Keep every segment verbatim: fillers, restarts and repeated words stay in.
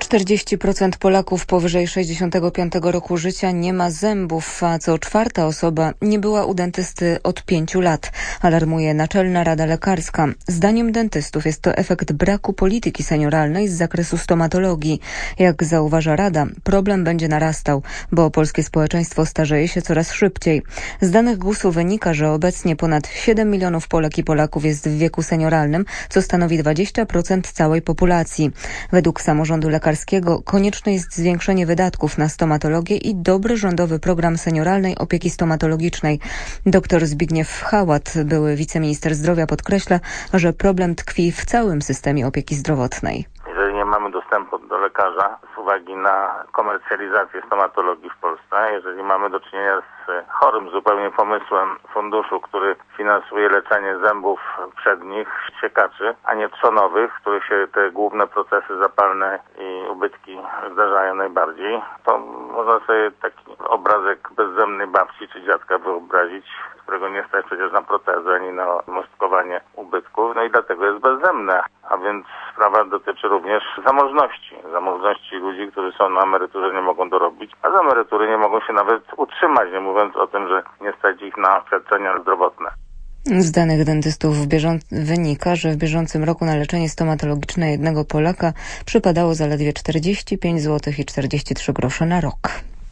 czterdzieści procent Polaków powyżej sześćdziesiątego piątego roku życia nie ma zębów, a co czwarta osoba nie była u dentysty od pięciu lat, alarmuje Naczelna Rada Lekarska. Zdaniem dentystów jest to efekt braku polityki senioralnej z zakresu stomatologii. Jak zauważa Rada, problem będzie narastał, bo polskie społeczeństwo starzeje się coraz szybciej. Z danych GUS-u wynika, że obecnie ponad siedem milionów Polek i Polaków jest w wieku senioralnym, co stanowi dwadzieścia procent całej populacji. Według samorządu lekarskiego konieczne jest zwiększenie wydatków na stomatologię i dobry rządowy program senioralnej opieki stomatologicznej. Dr Zbigniew Hałat, były wiceminister zdrowia, podkreśla, że problem tkwi w całym systemie opieki zdrowotnej. Jeżeli nie mamy dostępu do lekarza z uwagi na komercjalizację stomatologii w Polsce, jeżeli mamy do czynienia z chorym zupełnie pomysłem funduszu, który finansuje leczenie zębów przednich, siekaczy, a nie trzonowych, w których się te główne procesy zapalne i ubytki zdarzają najbardziej, to można sobie taki obrazek bezzębnej babci czy dziadka wyobrazić, którego nie stać przecież na protezę ani na mostkowanie ubytków, no i dlatego jest bezzębne. A więc sprawa dotyczy również zamożności. Zamożności ludzi, którzy są na emeryturze, nie mogą dorobić, a z emerytury nie mogą się nawet utrzymać, nie mówiąc o tym, że nie stać ich na świadczenia zdrowotne. Z danych dentystów bieżą- wynika, że w bieżącym roku na leczenie stomatologiczne jednego Polaka przypadało zaledwie czterdzieści pięć złotych i czterdzieści trzy grosze na rok.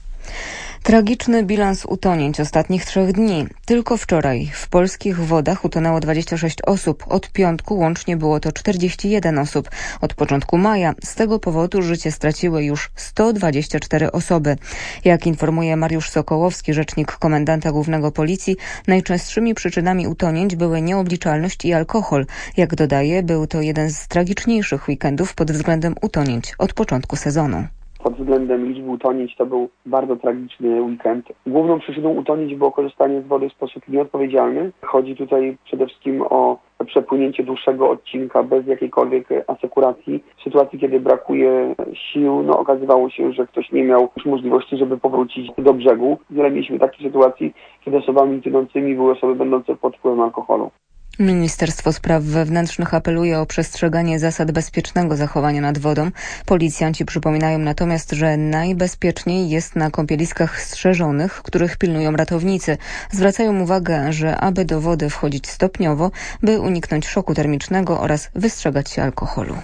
Tragiczny bilans utonięć ostatnich trzech dni. Tylko wczoraj w polskich wodach utonęło dwadzieścia sześć osób. Od piątku łącznie było to czterdzieści jeden osób. Od początku maja z tego powodu życie straciły już sto dwadzieścia cztery osoby. Jak informuje Mariusz Sokołowski, rzecznik komendanta głównego Policji, najczęstszymi przyczynami utonięć były nieobliczalność i alkohol. Jak dodaje, był to jeden z tragiczniejszych weekendów pod względem utonięć od początku sezonu. Pod względem liczby utonięć to był bardzo tragiczny weekend. Główną przyczyną utonięć było korzystanie z wody w sposób nieodpowiedzialny. Chodzi tutaj przede wszystkim o przepłynięcie dłuższego odcinka bez jakiejkolwiek asekuracji. W sytuacji, kiedy brakuje sił, no okazywało się, że ktoś nie miał już możliwości, żeby powrócić do brzegu. Wiele mieliśmy takich sytuacji, kiedy osobami tonącymi były osoby będące pod wpływem alkoholu. Ministerstwo Spraw Wewnętrznych apeluje o przestrzeganie zasad bezpiecznego zachowania nad wodą. Policjanci przypominają natomiast, że najbezpieczniej jest na kąpieliskach strzeżonych, których pilnują ratownicy. Zwracają uwagę, że aby do wody wchodzić stopniowo, by uniknąć szoku termicznego oraz wystrzegać się alkoholu.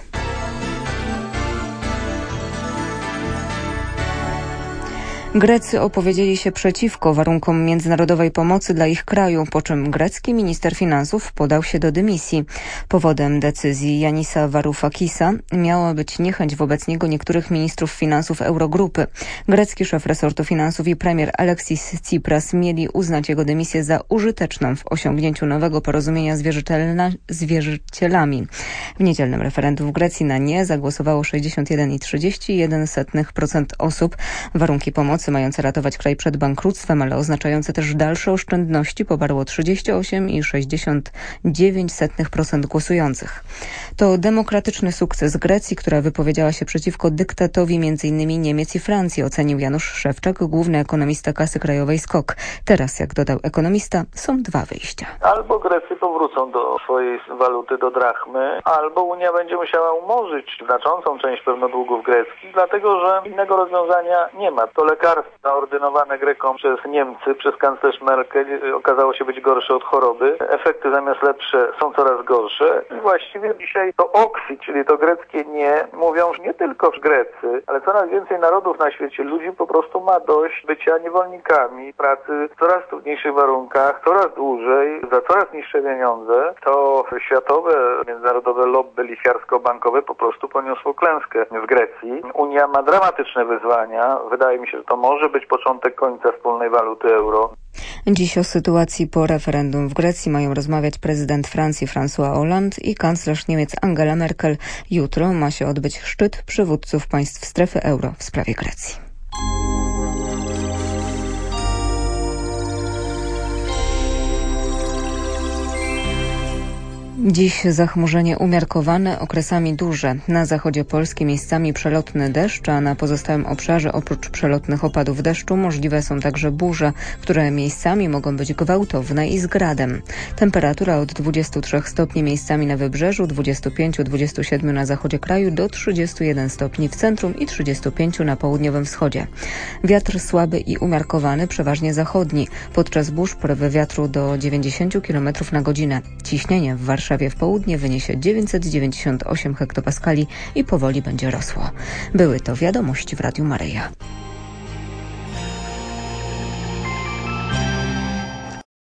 Grecy opowiedzieli się przeciwko warunkom międzynarodowej pomocy dla ich kraju, po czym grecki minister finansów podał się do dymisji. Powodem decyzji Yannisa Varoufakisa miała być niechęć wobec niego niektórych ministrów finansów Eurogrupy. Grecki szef resortu finansów i premier Alexis Tsipras mieli uznać jego dymisję za użyteczną w osiągnięciu nowego porozumienia z, wierzytelna, z wierzycielami. W niedzielnym referendum w Grecji na nie zagłosowało sześćdziesiąt jeden przecinek trzydzieści jeden procent osób. Warunki pomocy mające ratować kraj przed bankructwem, ale oznaczające też dalsze oszczędności, poparło trzydzieści osiem przecinek sześćdziesiąt dziewięć procent głosujących. To demokratyczny sukces Grecji, która wypowiedziała się przeciwko dyktatowi m.in. Niemiec i Francji, ocenił Janusz Szewczak, główny ekonomista Kasy Krajowej SKOK. Teraz, jak dodał ekonomista, są dwa wyjścia. Albo Grecy powrócą do swojej waluty, do drachmy, albo Unia będzie musiała umorzyć znaczącą część pewno długów greckich, dlatego że innego rozwiązania nie ma. To lekarstwo zaordynowane Grekom przez Niemcy, przez kanclerz Merkel okazało się być gorsze od choroby. Efekty zamiast lepsze są coraz gorsze. I właściwie dzisiaj to oksi, czyli to greckie nie, mówią nie tylko Grecy, ale coraz więcej narodów na świecie, ludzi po prostu ma dość bycia niewolnikami, pracy w coraz trudniejszych warunkach, coraz dłużej, za coraz niższe pieniądze. To światowe, międzynarodowe lobby lichwiarsko-bankowe po prostu poniosło klęskę w Grecji. Unia ma dramatyczne wyzwania. Wydaje mi się, że to może być początek końca wspólnej waluty euro. Dziś o sytuacji po referendum w Grecji mają rozmawiać prezydent Francji François Hollande i kanclerz Niemiec Angela Merkel. Jutro ma się odbyć szczyt przywódców państw strefy euro w sprawie Grecji. Dziś zachmurzenie umiarkowane, okresami duże. Na zachodzie Polski miejscami przelotny deszcz, a na pozostałym obszarze oprócz przelotnych opadów deszczu możliwe są także burze, które miejscami mogą być gwałtowne i z gradem. Temperatura od dwudziestu trzech stopni miejscami na wybrzeżu, dwudziestu pięciu do dwudziestu siedmiu na zachodzie kraju, do trzydziestu jeden stopni w centrum i trzydziestu pięciu na południowym wschodzie. Wiatr słaby i umiarkowany, przeważnie zachodni. Podczas burz porywy wiatru do dziewięćdziesięciu kilometrów na godzinę. Ciśnienie w Warszawie w południe wyniesie dziewięćset dziewięćdziesiąt osiem hektopaskali i powoli będzie rosło. Były to wiadomości w Radiu Maryja.